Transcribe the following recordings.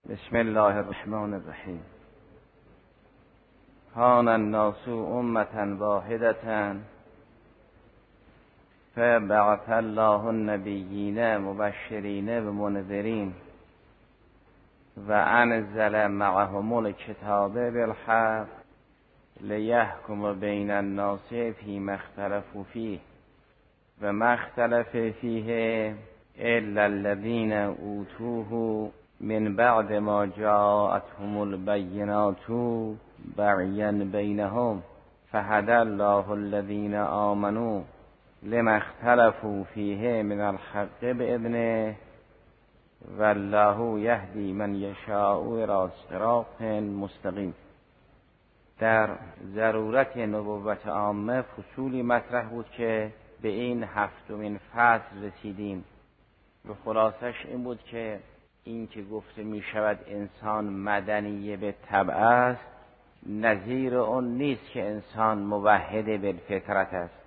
بسم الله الرحمن الرحیم. کان الناس امة واحدة فبعث الله النبیین مبشرین و منذرین و انزل معهم الکتاب بالحق لیحکم بین الناس فیما اختلفوا فیه و ما اختلف فیه الا الذین اوتوه من بعد ما جاءتهم البینات بغیا بینهم فهدی الله الذین آمنوا لما اختلفوا فیه من الحق باذنه والله یهدی من یشاء الی صراط مستقیم. در ضرورت نبوت عامه فصولی مطرح بود که به این هفتمین فصل رسیدیم و خلاصش این بود که این که گفته می شود انسان مدنی به طبع است، نظیر اون نیست که انسان موحد بالفطرت است،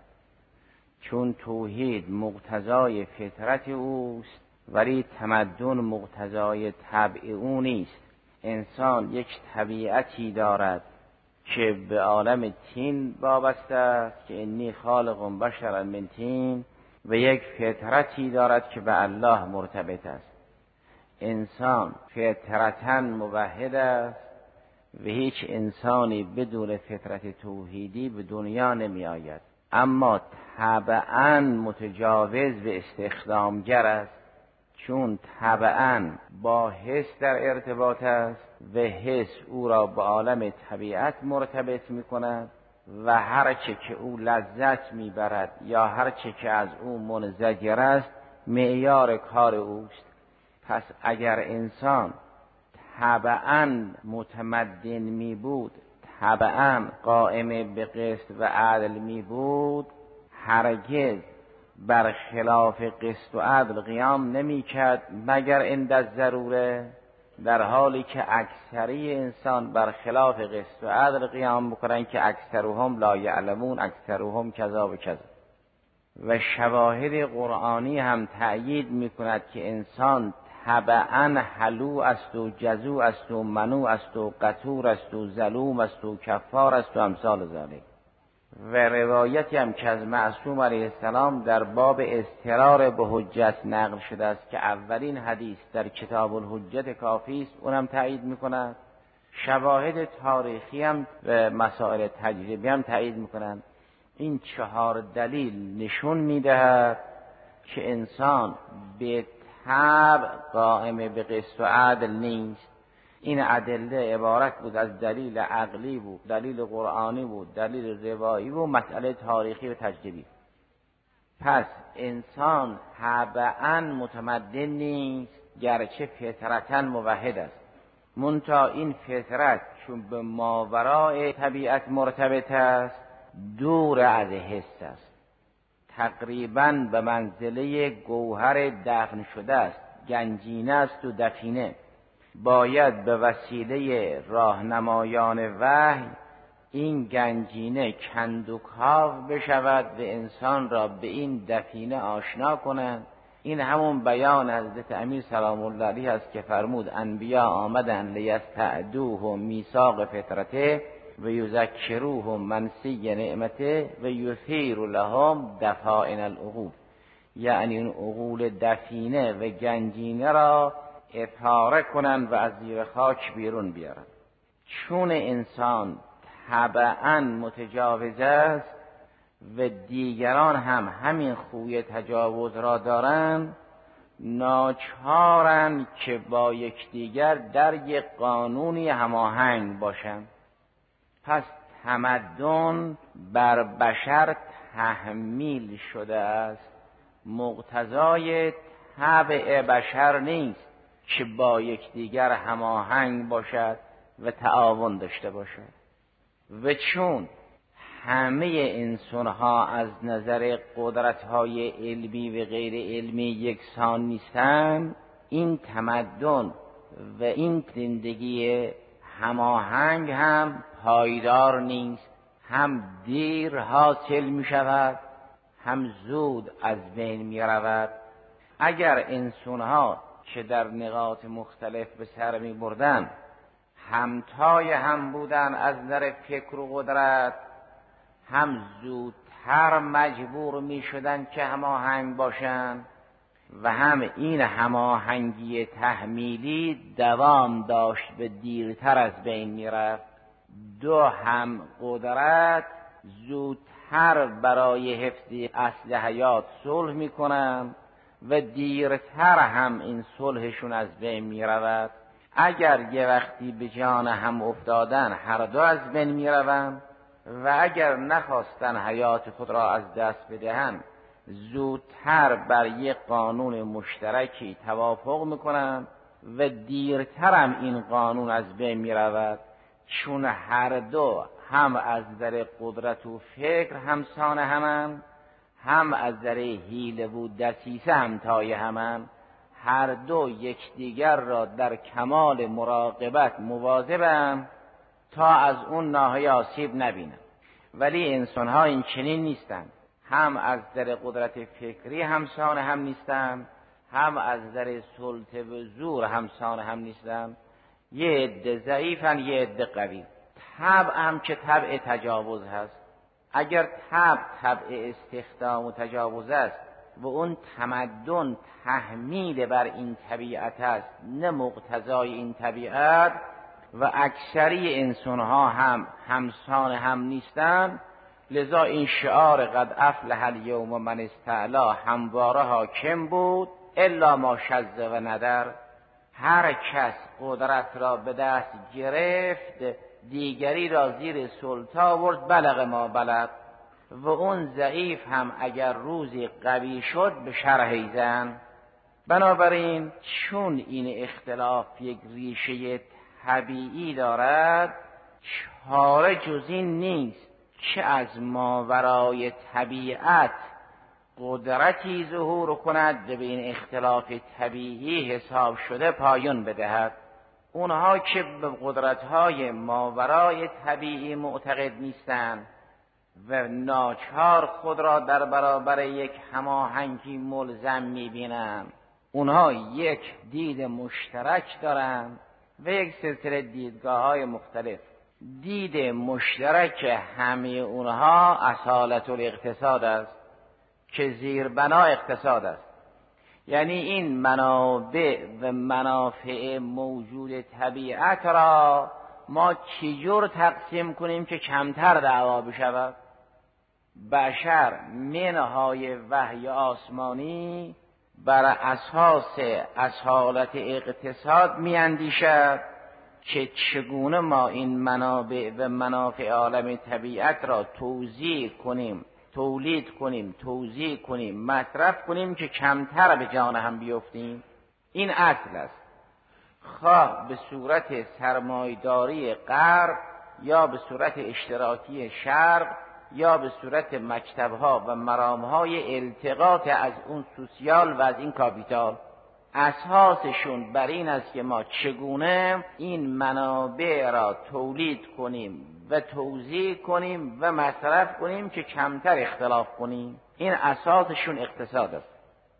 چون توحید مقتضای فطرت اوست ولی تمدن مقتضای طبع او نیست. انسان یک طبیعتی دارد که به عالم طین وابسته است که انی خالق بشرا من طین و یک فطرتی دارد که به الله مرتبط است. انسان فطرتاً موحد است و هیچ انسانی بدون فطرت توحیدی به دنیا نمی آید، اما طبعاً متجاوز به استخدامگر است، چون طبعاً با حس در ارتباط است و حس او را به عالم طبیعت مرتبط می کند و هر چه که او لذت می برد یا هر چه که از او منزجر است معیار کار اوست. پس اگر انسان طبعاً متمدن می بود، طبعاً قائم به قسط و عدل می بود، هرگز بر خلاف قسط و عدل قیام نمی کرد مگر عند الضروره، در حالی که اکثری انسان بر خلاف قسط و عدل قیام میکنند که اکثرهم لا یعلمون، اکثرهم کذا و کذا. و شواهد قرآنی هم تأیید میکند که انسان طبعاً حلو است و جزو است و منو است و قتور است و ظلوم است و کفار است و امثال ذلک. و روایتی هم که از معصوم علیه السلام در باب اضطرار به حجت نقل شده است که اولین حدیث در کتاب الحجت کافی است، اونم تایید میکند. شواهد تاریخی هم و مسائل تجربی هم تایید میکنند. این 4 دلیل نشون میدهد که انسان به طبع قائم به قسط و عدل نیست. این ادله عبارت بود از دلیل عقلی بود، دلیل قرآنی بود، دلیل روایی بود، مسئله تاریخی و تجربی. پس انسان طبعاً متمدن نیست گرچه فطرتاً موحد است، منتها این فطرت چون به ماوراء طبیعت مرتبط است دور از حس است، تقریباً به منزله گوهر دفن شده است، گنجینه است و دفینه. باید به وسیله راهنمایان وحی این گنجینه کندوکاو بشود و انسان را به این دفینه آشنا کنند. این همون بیان حضرت امیر سلام الله علیه است که فرمود انبیا آمدن لیستعدوه میثاق فطرته و یذکروه منسی نعمته و یثیر لهم دفائن العقول، یعنی اون عقول دفینه و گنجینه را اطهاره کنند و از زیر خاک بیرون بیارند. چون انسان طبعاً متجاوز است و دیگران هم همین خوی تجاوز را دارند، ناچارند که با یکدیگر در یک قانونی هماهنگ باشند. پس تمدن بر بشر تحمیل شده است، مقتضای طبع بشر نیست که با یکدیگر هماهنگ باشد و تعاون داشته باشد. و چون همه انسانها از نظر قدرت‌های علمی و غیر علمی یکسان نیستند، این تمدن و این زندگی هماهنگ هم پایدار نیست، هم دیر حاصل می شود هم زود از بین می رود. اگر انسانها که در نقاط مختلف به سر می بردن همتای هم بودن از نظر فکر و قدرت، هم زودتر مجبور می شدن که هماهنگ باشن و هم این هماهنگی تحمیلی دوام داشت و دیرتر از بین می رفت. دو هم قدرت زودتر برای حفظ اصل حیات صلح می کنن و دیرتر هم این صلحشون از بین می رود. اگر یه وقتی به جان هم افتادن هر دو از بین می روند و اگر نخواستن حیات خود را از دست بدهند زودتر بر یک قانون مشترکی توافق میکنند و دیرتر هم این قانون از بین می رود، چون هر دو هم از نظر قدرت و فکر همسان همند، هم از نظر حیله و دسیسه همتای همند. هر دو یکدیگر را در کمال مراقبت مواظبند تا از اون ناحیه آسیب نبینند. ولی انسان‌ها این چنین نیستند، هم از نظر قدرت فکری همسان هم نیستند، هم از نظر سلطه و زور همسان هم نیستند. یه عده ضعیفن، یه عده قوی. طبع هم که طبع تجاوز هست. اگر طبع استخدام و تجاوز است و اون تمدن تحمیل بر این طبیعت است نه مقتضای این طبیعت، و اکثری انسان‌ها هم همسان هم نیستند، لذا این شعار قد افلح الیوم من استعلا همواره حاکم بود الا ما شذ و ندر. هر کس قدرت را به دست گرفت دیگری را زیر سلطه آورد بلغ ما بلغ، و اون ضعیف هم اگر روزی قوی شد به شرح زن. بنابراین چون این اختلاف یک ریشه طبیعی دارد، چاره جز این نیست که از ماورای طبیعت قدرتی ظهور کند و به این اختلاف طبیعی حساب شده پایان بدهد. اونها که به قدرت‌های ماورای طبیعی معتقد نیستند و ناچار خود را در برابر یک هماهنگی ملزم می‌بینند، اونها یک دید مشترک دارند و یک سلسله دیدگاه‌های مختلف. دید مشترک همه اونها اصالت الاقتصاد است که زیربنا اقتصاد است. یعنی این منابع و منافع موجود طبیعت را ما چجور تقسیم کنیم که کمتر دعوا بشود. بشر منهای وحی آسمانی بر اساس اصالت اقتصاد میاندیشد که چگونه ما این منابع و منافع عالم طبیعت را توزیع کنیم، تولید کنیم، توزیع کنیم، مصرف کنیم که کمتر به جان هم بیفتیم. این اصل است. خواه به صورت سرمایه‌داری غرب یا به صورت اشتراکی شرق یا به صورت مکتب‌ها و مرام‌های التقاط از اون سوسیال و از این کاپیتال، اساسشون بر این است که ما چگونه این منابع را تولید کنیم و توزیع کنیم و مصرف کنیم که کمتر اختلاف کنیم. این اساسشون اقتصاد است.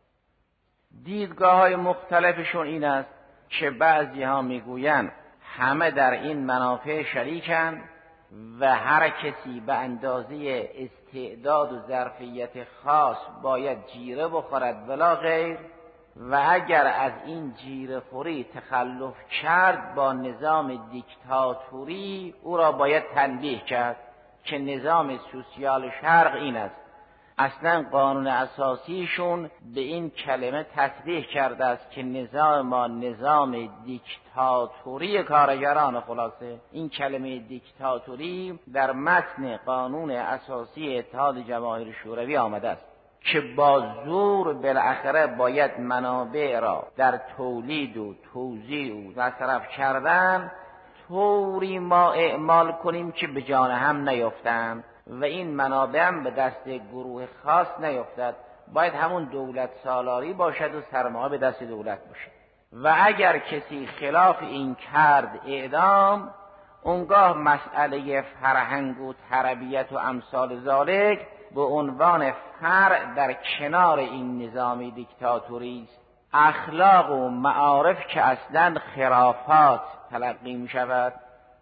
دیدگاه‌های مختلفشون این است که بعضی ها میگویند همه در این منافع شریکند و هر کسی به اندازه استعداد و ظرفیت خاص باید جیره بخورد ولا غیر، و اگر از این جیره خوری تخلف کرد با نظام دیکتاتوری او را باید تنبیه کرد که نظام سوسیال شرق این است. اصلا قانون اساسیشون به این کلمه تصریح کرده است که نظام ما نظام دیکتاتوری کارگران. خلاصه این کلمه دیکتاتوری در متن قانون اساسی اتحاد جماهیر شوروی آمده است که با زور بالاخره باید منابع را در تولید و توزیع و مصرف کردن طوری ما اعمال کنیم که به جان هم نیفتند و این منابع هم به دست گروه خاص نیفتد. باید همون دولت سالاری باشد و سرمایه به دست دولت باشد، و اگر کسی خلاف این کرد اعدام، اونگاه مسئله فرهنگ و تربیت و امثال ذالک به عنوان فرع در کنار این نظام دیکتاتوری است. اخلاق و معارف که اصلا خرافات تلقی می شود،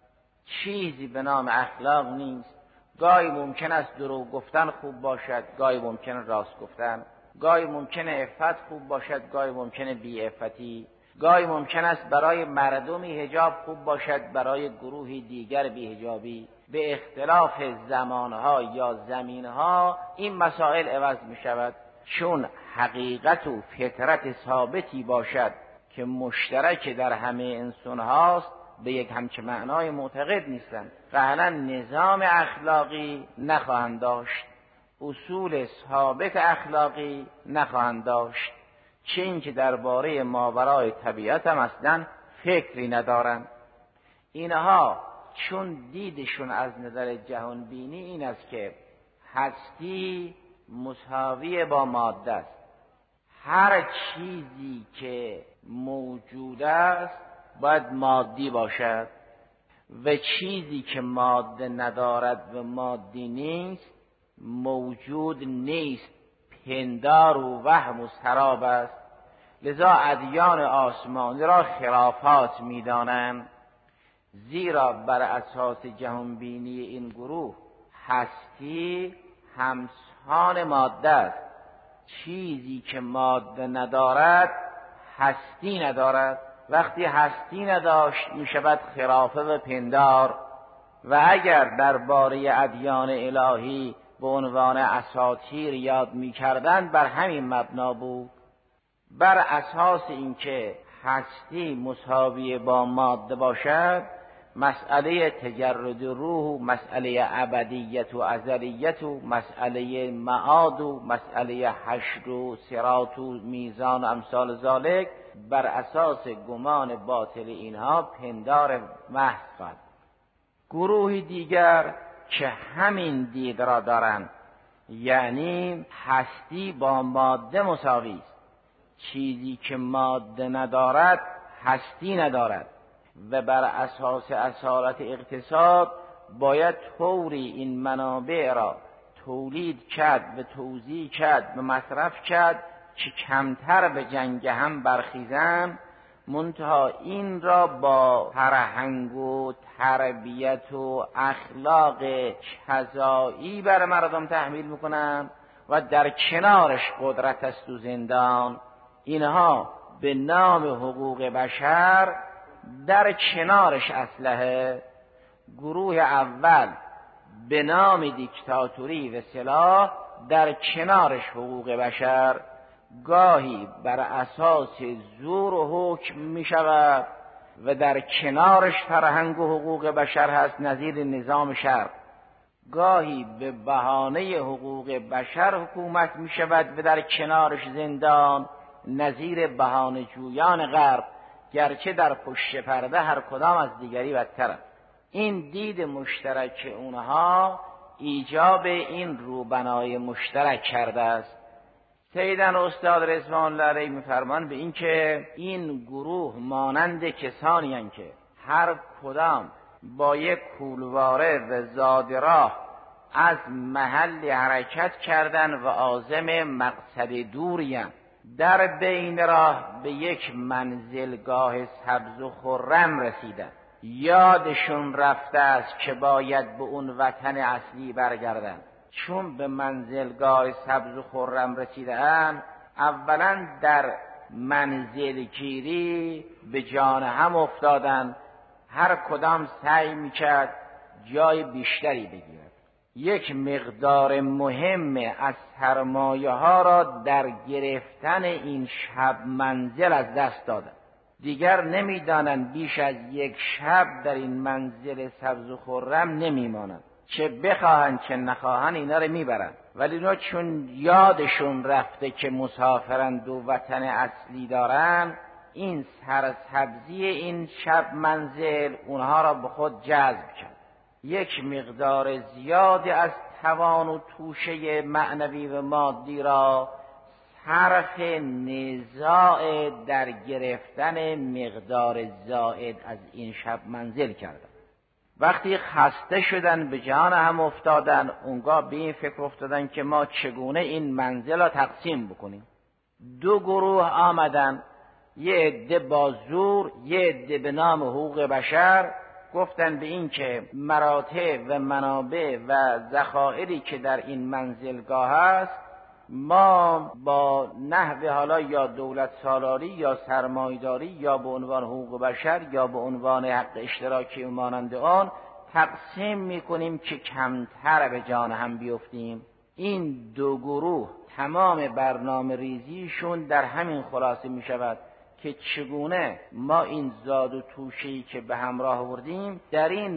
چیزی به نام اخلاق نیست. گاهی ممکن است دروغ گفتن خوب باشد، گاهی ممکن راست گفتن، گاهی ممکن عفت خوب باشد، گاهی ممکن بی عفتی، گاهی ممکن است برای مردمی حجاب خوب باشد، برای گروهی دیگر بی حجابی. به اختلاف زمانها یا زمینها این مسائل عوض می شود، چون حقیقت و فطرت ثابتی باشد که مشترک در همه انسان هاست، به یک همچه معنای معتقد نیستند. قطعاً نظام اخلاقی نخواهند داشت، اصول ثابت اخلاقی نخواهند داشت، چه اینکه درباره ماورای طبیعت هم اصلا فکری ندارند. اینها چون دیدشون از نظر جهان بینی این است که هستی مساوی با ماده است، هر چیزی که موجود است باید مادی باشد و چیزی که ماده ندارد و مادی نیست موجود نیست، پندار و وهم و سراب است. لذا ادیان آسمانی را خرافات می‌دانند، زیرا بر اساس جهانبینی این گروه هستی همسان ماده است. چیزی که ماده ندارد هستی ندارد. وقتی هستی نداشت می شود خرافه و پندار. و اگر درباره ادیان الهی به عنوان اساطیر یاد می کردند بر همین مبنا بود، بر اساس اینکه هستی مساوی با ماده باشد، مسئله تجرد روح، مسئله ابدیت و ازلیت و مسئله معاد و مسئله حشر و صراط و میزان و امثال ذالک بر اساس گمان باطل اینها پندار محض خواهد. گروه دیگر که همین دید را دارند، یعنی هستی با ماده مساوی است، چیزی که ماده ندارد هستی ندارد و بر اساس اصالت اقتصاد باید طوری این منابع را تولید کرد و توزیع کرد و مصرف کرد که کمتر به جنگ هم برخیزند، منتها این را با فرهنگ و تربیت و اخلاق کذایی بر مردم تحمیل میکنند و در کنارش قدرت است و زندان. اینها به نام حقوق بشر، در کنارش اسلحه. گروه اول به نام دیکتاتوری و سلاح، در کنارش حقوق بشر. گاهی بر اساس زور و حکم می شود و در کنارش فرهنگ و حقوق بشر هست، نظیر نظام شرق. گاهی به بهانه حقوق بشر حکومت می شود و در کنارش زندان، نظیر بهانه جویان غرب، گرچه در پشت پرده هر کدام از دیگری بدتر است. این دید مشترک اونها ایجاب این روبنای مشترک کرده است. سیدن استاد رضوان الله علیه می‌فرمایند به این که این گروه مانند کسانی هستند که هر کدام با یک کولواره و زاد راه از محل حرکت کردن و عازم مقصد دوریم، در بین راه به یک منزلگاه سبز و خرم رسیدند. یادشون رفته است که باید به اون وطن اصلی برگردند. چون به منزلگاه سبز و خرم رسیدند، اولا در منزلگیری به جان هم افتادند، هر کدام سعی میکرد جای بیشتری بگیرد. یک مقدار مهم از سرمایه ها را در گرفتن این شب منزل از دست دادند. دیگر نمیدانند بیش از یک شب در این منزل سبز و خرم نمیمانند، چه بخواهند چه نخواهند اینا رو میبرند. ولی اینا چون یادشون رفته که مسافرند و وطن اصلی دارند، این سرسبزی این شب منزل اونها را به خود جذب کرد. یک مقدار زیادی از توان و توشه معنوی و مادی را صرف نزاع در گرفتن مقدار زائد از این شب منزل کردند. وقتی خسته شدن به جان هم افتادن، اونگاه به این فکر افتادن که ما چگونه این منزل را تقسیم بکنیم. دو گروه آمدن، یه عده با زور، یه عده به نام حقوق بشر، گفتن به این که مراتع و منابع و ذخایری که در این منزلگاه است ما با نحو حالا یا دولت سالاری یا سرمایه‌داری یا به عنوان حقوق بشر یا به عنوان حق اشتراکی و مانند آن تقسیم میکنیم که کمتر به جان هم بیفتیم. این دو گروه تمام برنامه ریزیشون در همین خلاصه می شود که چگونه ما این زاد و توشه‌ای که به همراه آوردیم در این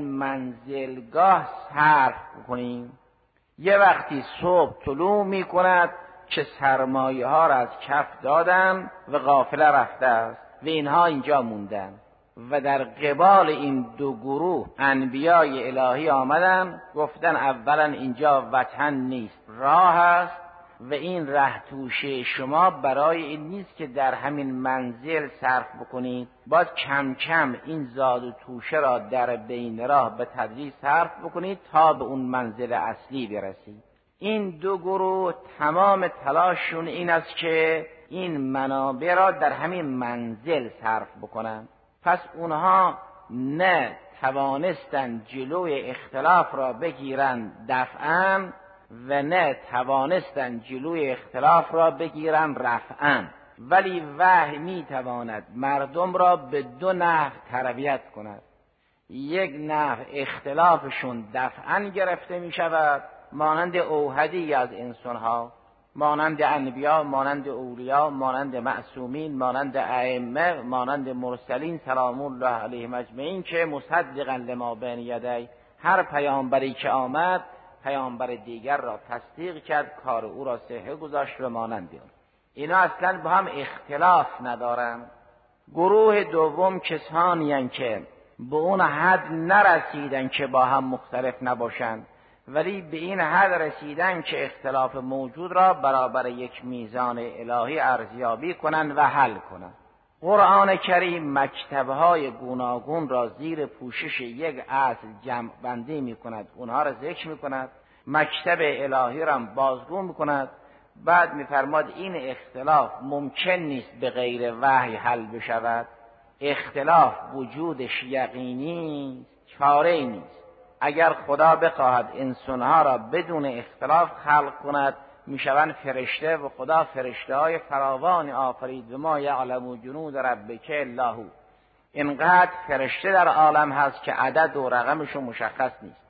منزلگاه صرف کنیم. یه وقتی صبح طلوع می کند که سرمایه ها را از کف دادن و قافله رفته است و اینها اینجا موندن و در قبال این دو گروه انبیای الهی آمدن گفتن اولا اینجا وطن نیست، راه است و این ره توشه شما برای این نیست که در همین منزل صرف بکنید، باید کم کم این زاد و توشه را در بین راه به تدریج صرف بکنید تا به اون منزل اصلی برسید. این دو گروه تمام تلاششون این است که این منابع را در همین منزل صرف بکنن. پس اونها نه توانستن جلوی اختلاف را بگیرن دفعاً و نه توانستن جلوی اختلاف را بگیرن رفعاً، ولی وحی میتواند مردم را به دو نحو تربیت کند. یک نحو اختلافشون دفعاً گرفته می شود، مانند اوحدی از انسانها، مانند انبیا، مانند اولیا، مانند معصومین، مانند ائمه، مانند مرسلین سلام الله علیهم اجمعین که مصدقا لما بین یدی، هر پیامبری که آمد پیامبر دیگر را تصدیق کرد، کار او را صحه گذاشت و مانند آن. اینا اصلا با هم اختلاف ندارند. گروه دوم کسانی هستند که به اون حد نرسیدن که با هم مختلف نباشند، ولی به این حد رسیدن که اختلاف موجود را برابر یک میزان الهی ارزیابی کنند و حل کنند. قرآن کریم مکتب‌های گوناگون را زیر پوشش یک اصل جمع بندی می‌کند، اونها را ذکر می‌کند، مکتب الهی را بازگو می‌کند. بعد می‌فرماد این اختلاف ممکن نیست به غیر وحی حل بشود، اختلاف وجودش یقینی، چاره‌ای نیست. اگر خدا بخواهد انسانها را بدون اختلاف خلق کند میشوند فرشته و خدا فرشته های فراوانی آفرید و ما یعلم جنود ربک الا هو. اینقدر فرشته در عالم هست که عدد و رقمشون مشخص نیست.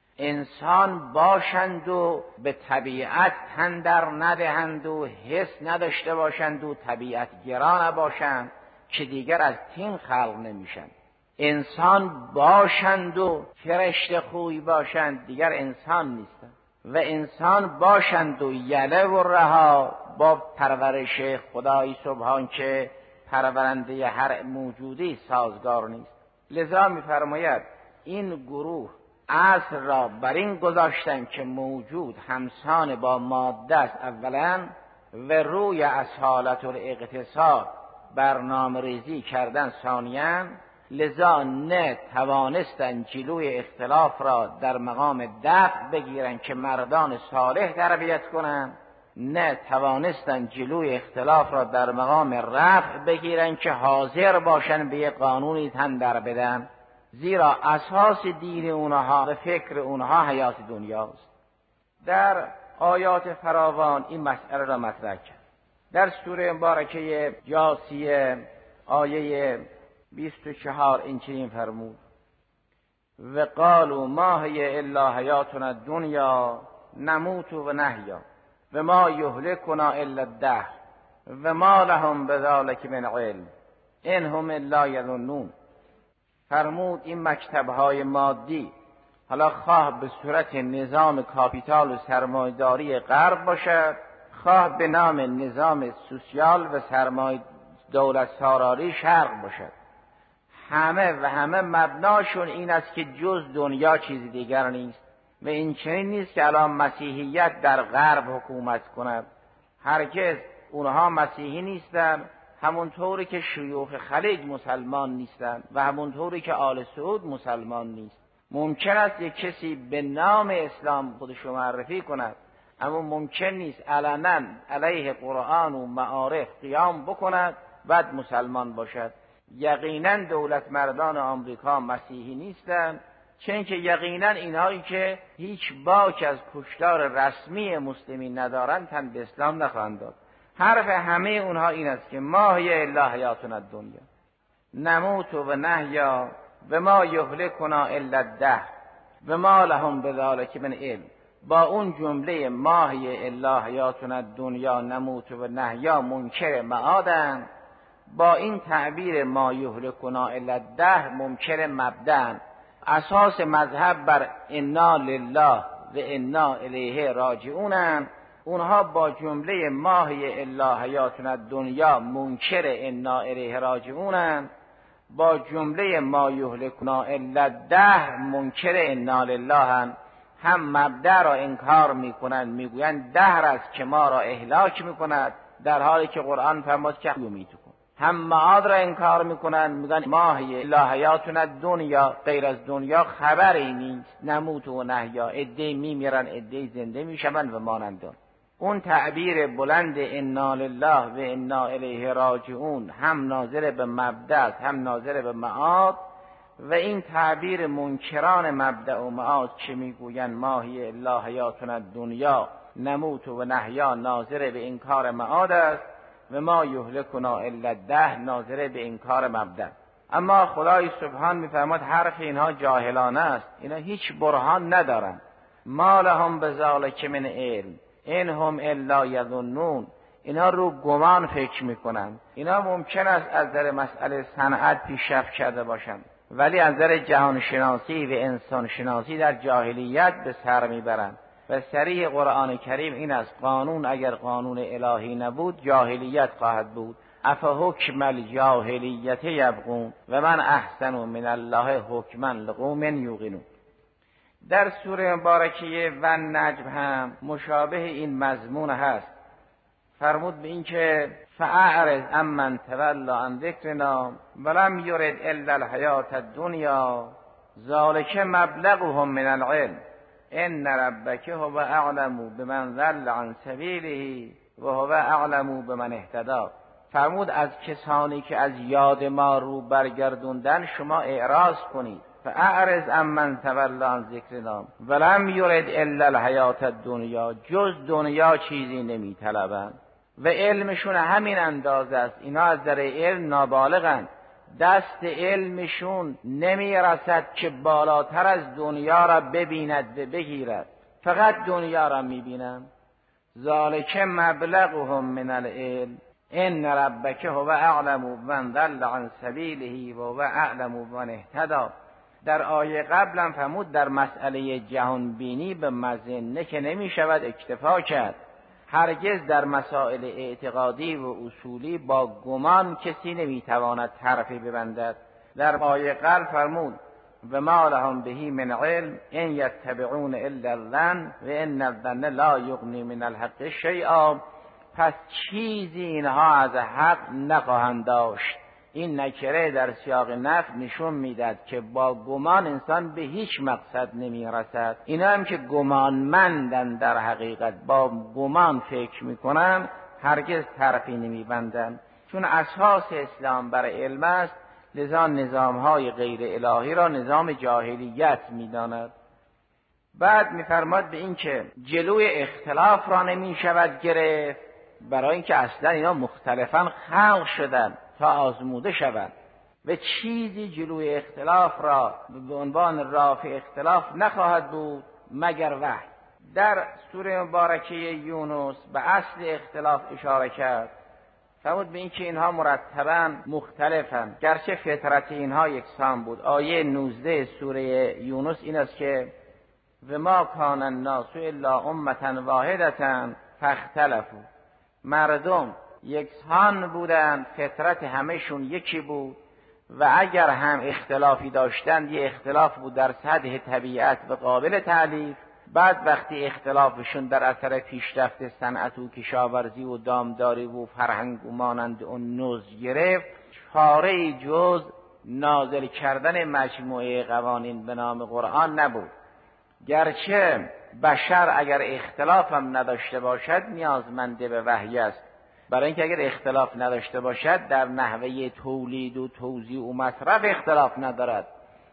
انسان باشند و به طبیعت تن در ندهند و حس نداشته باشند و طبیعت گرا نباشند که دیگر از تین خلق نمیشن. انسان باشند و فرشته خوی باشند دیگر انسان نیستند و انسان باشند و یله و رها با پرورش خدای سبحان که پرورنده هر موجودی سازگار نیست. لذا می‌فرماید این گروه اصل را بر این گذاشتن که موجود همسان با ماده است اولا و روی اصالت الاقتصاد برنامه ریزی کردن ثانیاً، لذا نه توانستن جلوی اختلاف را در مقام دفع بگیرن که مردان صالح تربیت کنن، نه توانستن جلوی اختلاف را در مقام رفع بگیرن که حاضر باشن به یک قانونی تن در بدن، زیرا اساس دین اونها و فکر اونها حیات دنیاست. در آیات فراوان این مسئله را مطرح کرد. در سوره مبارکه جاثیه آیه 24 این چنین فرمود: و قالوا ما هی الا حیاتنا الدنیا نموت و نحیا و ما یهلکنا الا الدهر و ما لهم بذلک من علم ان هم الا یظنون. فرمود این مکتب‌های مادی، حالا خواه به صورت نظام کاپیتال و سرمایه‌داری غرب باشد، خواه به نام نظام سوسیال و سرمایه دولت سالاری شرق باشد، همه مبناشون این است که جز دنیا چیزی دیگر نیست. و این چنین نیست که الان مسیحیت در غرب حکومت کند، هرگز اونها مسیحی نیستن، همونطوری که شیوخ خلیج مسلمان نیستن و همونطوری که آل سعود مسلمان نیست. ممکن است یک کسی به نام اسلام خودش رو معرفی کند، اما ممکن نیست علنا علیه قرآن و معارف قیام بکند بعد مسلمان باشد. یقینا دولت مردان آمریکا مسیحی نیستند، چون که یقینا اینهایی که هیچ باک از کشتار رسمی مسلمین ندارند تن به اسلام نخواهند داد. حرف همه اونها این است که ما هی الا حیاتنا الدنیا نموت و نحیا و ما یهلکنا الا الدهر و ما لهم بذلک من علم. با اون جمله ما هی الا حیاتنا الدنیا نموت و نحیا منکر معادن، با این تعبیر ما یهلکنا الا الدهر منکر مبدأ. اساس مذهب بر انا لله و انا الیه راجعونن. اونها با جمله ما هی الا حیاتنا الدنیا منکر انا الیه راجعونن، با جمله ما یهلکنا الا الدهر منکر انا لله. هم مبدأ را انکار میکنند، میگویند دهر است که ما را اهلاک میکند، در حالی که قرآن فرمود که یمیتکم. هم معاد را انکار میکنند، میگن ما هی الا حیاتنا الدنیا، غیر از دنیا خبری نیست، نموت و نحیا، عده‌ای میمیرن عده‌ای زنده میشوند و مانند اون تعبیر بلند انا لله و انا الیه راجعون هم ناظر به مبدأ هم ناظر به معاد. و این تعبیر منکران مبدأ و معاد که میگویند ما هی الا حیاتنا الدنیا نموت و نحیا ناظر به انکار معاد است و ما یهلکنا الا الدهر ناظر به انکار مبدأ. اما خدای سبحان میفرماد حرف اینها جاهلانه است، اینا هیچ برهان ندارن. ما لهم بذلک من علم ان هم الا یظنون. اینا رو گمان فکر میکنن. اینا ممکن است از نظر مسئله صنعت پیشرفت کرده باشند، ولی از نظر جهان شناسی و انسان شناسی در جاهلیت به سر میبرند. و صریح قرآن کریم این است: قانون اگر قانون الهی نبود جاهلیت خواهد بود. افحکم الجاهلیت یبغون و من احسن من الله حکما لقوم یوقنون. در سوره مبارکه و نجم هم مشابه این مضمون هست. فرمود به این که فاعرض عمن تولی عن ذکرنا ولم یرد الا الحیات الدنیا ذلک مبلغهم من العلم ان ربک هو اعلم بمن ضل عن سبیله و هو اعلم بمن اهتدی. فرمود از کسانی که از یاد ما رو برگردوندن شما اعراض کنید. فاعرض عمن تولی عن ذکرنا ولم یرد الا الحیات الدنیا، جز دنیا چیزی نمی طلبند و علمشون همین اندازه است. اینا از در علم نابالغند، دست علمشون نمی رسد که بالاتر از دنیا را ببیند و بگیرد، فقط دنیا را می بینند. ذالک مبلغهم من العلم ان ربک هو اعلم بمن ضل عن سبیله و هو اعلم بمن اهتدی. در آیه قبلا فرمود در مسئله جهان بینی به مظنه که نمی شود اکتفا کرد. هرگز در مسائل اعتقادی و اصولی با گمان کسی نمیتواند حرفی ببندد. در آیه قبل فرمود و ما لهم بهی من علم ان یتبعون الا الظن و ان الظن لا یغنی من الحق شیئا. پس چیزی اینها از حق نخواهند داشت. این نکره در سیاق نفی نشون میداد که با گمان انسان به هیچ مقصد نمیرسد. اینا هم که گمانمندن در حقیقت با گمان فکر میکنن هرگز طرفی نمیبندن، چون اساس اسلام بر علم است. لذا نظامهای غیر الهی را نظام جاهلیت میداند. بعد میفرماد به این که جلوی اختلاف را نمیشود گرفت، برای اینکه اصلا اینا مختلفا خلق شدن تا آزموده شوند و چیزی جلوی اختلاف را به عنوان رافع اختلاف نخواهد بود مگر وحی. در سوره مبارکه یونس به اصل اختلاف اشاره کرد. فرمود به این که اینها مرتباً مختلفند گرچه فطرت اینها یکسان بود. آیه 19 سوره یونس این است که و ما کان الناس الا امة واحدة فاختلفوا. مردم یکسان بودند، فطرت همهشون یکی بود و اگر هم اختلافی داشتند یه اختلاف بود در سطح طبیعت و قابل تعلیف. بعد وقتی اختلافشون در اثر پیشرفت صنعت و کشاورزی و دامداری و فرهنگ و مانند اون نوز گرفت، چاره‌ای جز نازل کردن مجموعه قوانین به نام قرآن نبود. گرچه بشر اگر اختلاف هم نداشته باشد نیازمند به وحی است، برای اینکه اگر اختلاف نداشته باشد در نحوه تولید و توزیع و مصرف اختلاف ندارد،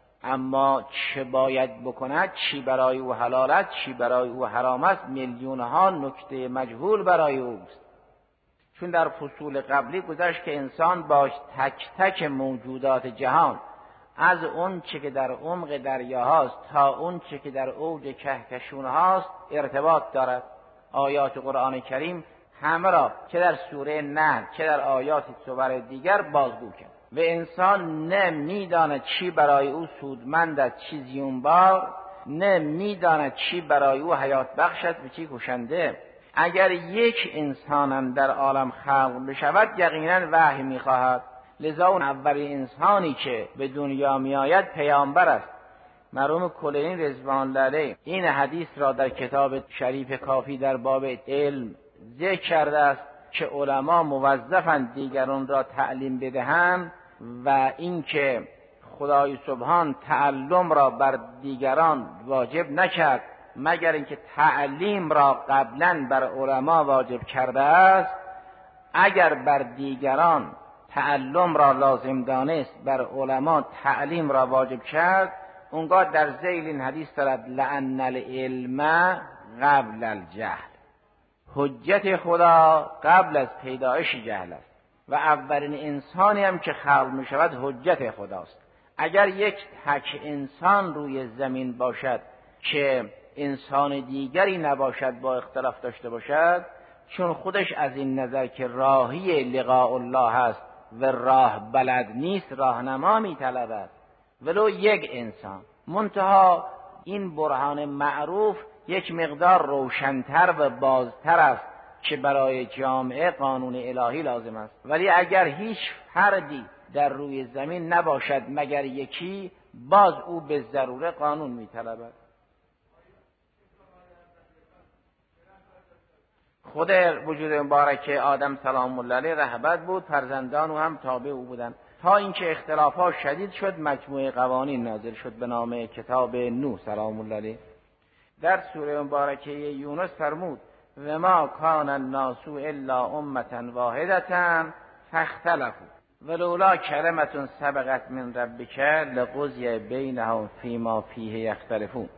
اما چه باید بکند، چی برای او حلال است، چی برای او حرام است، میلیون ها نکته مجهول برای اوست. چون در فصول قبلی گذشت که انسان با تک تک موجودات جهان، از اون چه که در عمق دریاهاست تا اون چه که در اوج کهکشون هاست ارتباط دارد. آیات قرآن کریم همه را چه در سوره نحل چه در آیات سور دیگر بازگو کرد و انسان نه میداند چی برای او سودمند است چی زیانبار، نه میداند چی برای او حیات بخش است و چی کشنده. اگر یک انسانم در عالم خلق بشود یقینا وحی میخواهد، لذا اون اولین انسانی که به دنیا میآید پیامبر است. مرحوم کلینی رضوان الله علیه این حدیث را در کتاب شریف کافی در باب علم ذکر کرده است که علما موظفند دیگران را تعلیم بدهند و اینکه خدای سبحان تعلم را بر دیگران واجب نکرد مگر اینکه تعلیم را قبلا بر علما واجب کرده است. اگر بر دیگران تعلم را لازم دانست بر علما تعلیم را واجب کرد، اونگاه در ذیل این حدیث دارد لأن العلم قبل الجهل، حجت خدا قبل از پیدایش جهل است و اولین انسانی هم که خلق می شود حجت خداست. اگر یک تک انسان روی زمین باشد که انسان دیگری نباشد با اختلاف داشته باشد، چون خودش از این نظر که راهی لقاء الله است و راه بلد نیست راهنما می طلبد ولو یک انسان. منتها این برهان معروف یک مقدار روشنتر و بازتر است که برای جامعه قانون الهی لازم است، ولی اگر هیچ فردی در روی زمین نباشد مگر یکی، باز او به ضروره قانون می طلبد. خود وجود مبارک آدم سلام الله علیه رهبر بود، فرزندان او هم تابع او بودند تا اینکه اختلافات شدید شد مجموعه قوانین نازل شد به نام کتاب نوح سلام الله علیه. در سوره مبارکه یونس فرمود و ما کان الناس الا امه واحده فاختلفوا ولولا کلمه سبقت من ربک لقضی بینهم فیما فیه یختلفون.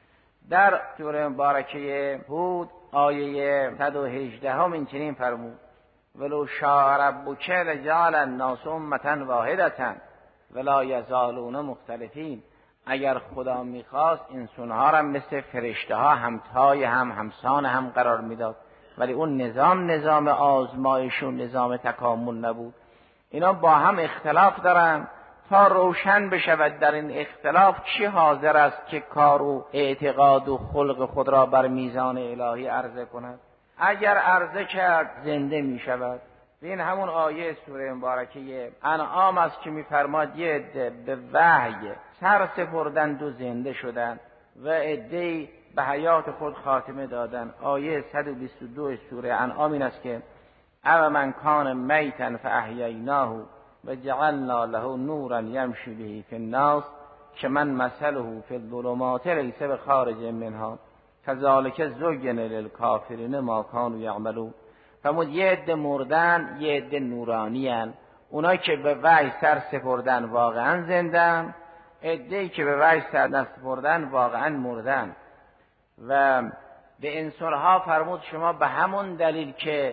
در سوره مبارکه هود آیه 118 این چنین فرمود ولو شاء ربک لجعل الناس امه واحده ولا یزالون مختلفین. اگر خدا میخواست انسانها را مثل فرشته ها همتای هم همسان هم قرار میداد، ولی اون نظام آزمایش و نظام تکامل نبود. اینا با هم اختلاف دارن تا روشن بشود در این اختلاف چی حاضر است که کار و اعتقاد و خلق خود را بر میزان الهی عرضه کند. اگر عرضه کرد زنده می شود. این همون آیه سوره مبارکه انعام است که می‌فرماد یه عده به وحی سر سپردند و زنده شدند و عده‌ای به حیات خود خاتمه دادند. آیه 122 سوره انعام این است که او من کان میتا فاحییناه و جعلنا له نورا یمشی به فی الناس که من مثله فی الظلمات لیس بخارج منها کذالک زین للکافرین ما کانوا یعملون. فرمود یه عده مردن یه عده نورانیان، اونایی که به وحی سر سپردن واقعا زندن، عده‌ای که به وحی سر نسپردن واقعا مردن. و به انسانها فرمود شما به همون دلیل که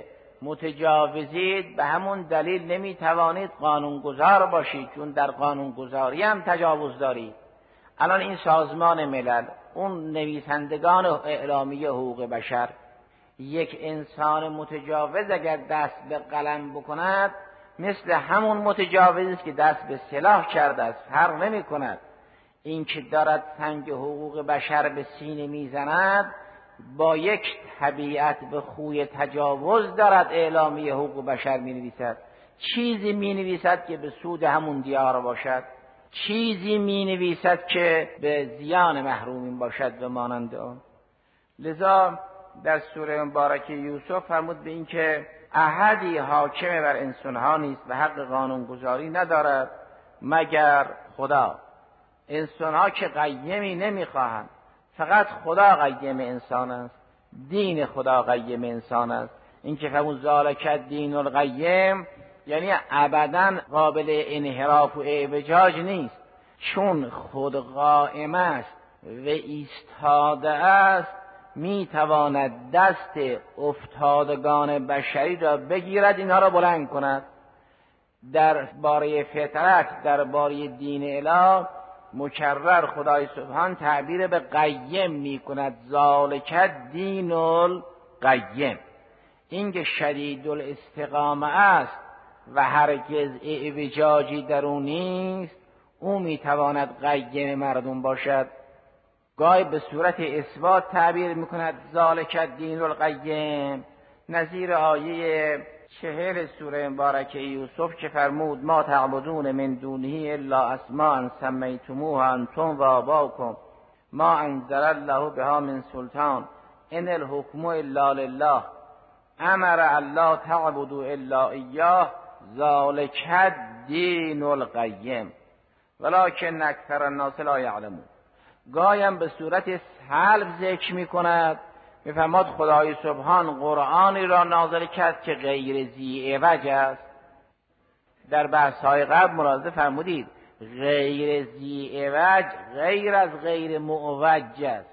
متجاوزید به همون دلیل نمیتوانید قانونگذار باشید، چون در قانونگذاری هم تجاوز دارید. الان این سازمان ملل، اون نویسندگان اعلامیه حقوق بشر، یک انسان متجاوز اگر دست به قلم بکند مثل همون متجاوزی است که دست به سلاح کرده است، فرق نمی کند. این که دارد سنگ حقوق بشر به سینه میزند با یک طبیعت به خوی تجاوز دارد اعلامیه حقوق بشر می نویسد. چیزی می نویسد که به سود همون دیار باشد، چیزی می نویسد که به زیان محرومین باشد و مانند آن. لذا در سوره مبارکه یوسف فرمود به این که احدی حاکم بر انسانها نیست و حق قانونگذاری ندارد مگر خدا. انسانها که قیمی نمیخواهند، فقط خدا قیم انسان است، دین خدا قیم انسان است. این که فرمود ذالک الدین القیم یعنی ابداً قابل انحراف و اعوجاج نیست، چون خود قائم است و ایستاده است، میتواند دست افتادگان بشری را بگیرد، اینها را بلند کند. در باره فطرت، در باره دین اله مکرر خدای سبحان تعبیر به قیم می کند، ذالک دین القیم. این که شدید الاستقامه است و هرگز اعوجاجی در او نیست، او میتواند قیم مردم باشد. گاهی به صورت اثبات تعبیر میکند ذالک دین القیم، نظیر آیه 40 سوره مبارکه یوسف که فرمود ما تعبدون من دونه الا اسماء سمیتموها انتم و آباؤکم ما انزل الله بها من سلطان ان الحکم الا لله امر الله تعبدوا الا ایاه ذالک الدین القیم ولکن اکثر الناس لا یعلمون. گایم به صورت سلب ذکر میکند، میفرماد خدای سبحان قرآنی را نازل کرد که غیر ذی عوج است. در بحث‌های قبل ملاحظه فرمودید غیر ذی عوج غیر از غیر معوج است.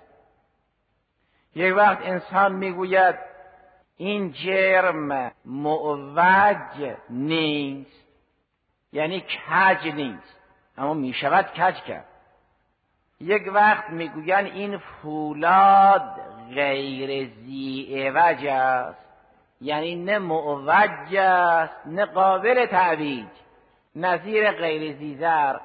یک وقت انسان میگوید این جرم معوج نیست، یعنی کج نیست، اما میشود کج کرد. یک وقت میگوین این فولاد غیر ذی عوج است، یعنی نه معوج است نه قابل تعویج، نظیر غیر ذی زرع.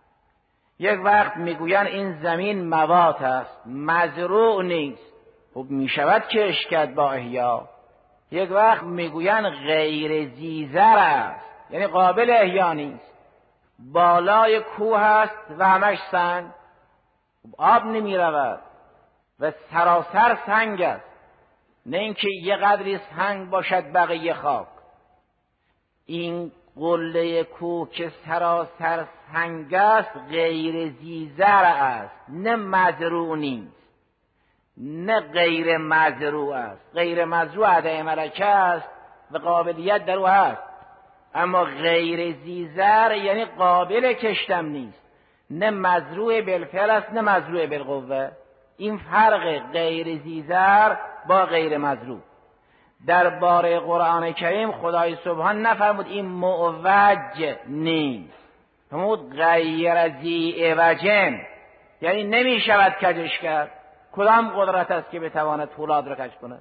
یک وقت میگوین این زمین موات است، مزروع نیست، خب میشود کشت کرد با احیا. یک وقت میگوین غیر ذی زرع است، یعنی قابل احیا نیست، بالای کوه است و همش سنگ، آب نمی رود و سراسر سنگ است، نه اینکه یه قدری سنگ باشد بقیه خاک. این قله کوه که سراسر سنگ است غیر ذی زرع است، نه مزروع نیست نه غیر مزروع است. غیر مزروع عدم ملکه است و قابلیت در او هست، اما غیر ذی زرع یعنی قابل کشتم نیست، نه مزروع بالفعل است نه مزروع بالقوه. این فرق غیر ذی زرع با غیر مزروع. در باره قرآن کریم خدای سبحان نفرمود این معوج نیست، فرمود غیر ذی عوجن، یعنی نمی شود کجش کرد. کدام قدرت است که بتواند فولاد را کج کند؟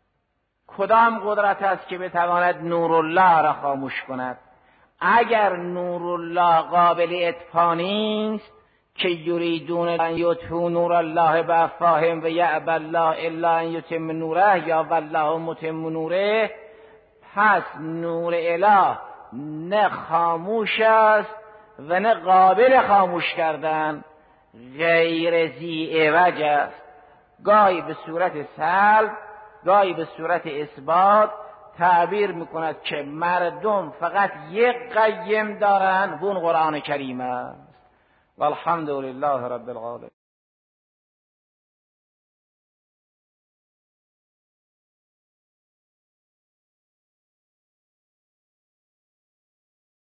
کدام قدرت است که بتواند نور الله را خاموش کند؟ اگر نور الله قابل اطفاء نیست که یریدون ان یطفئوا نور الله بافواههم و یأبی الله الا ان یتم نوره یا والله متم نوره، پس نور اله نه خاموش است و نه قابل خاموش کردن، غیر ذی عوج است. گاهی به صورت سلب گاهی به صورت اثبات تعبیر میکند که مردم فقط یک قیم دارن و اون قرآن کریم است. والحمد لله رب العالمین.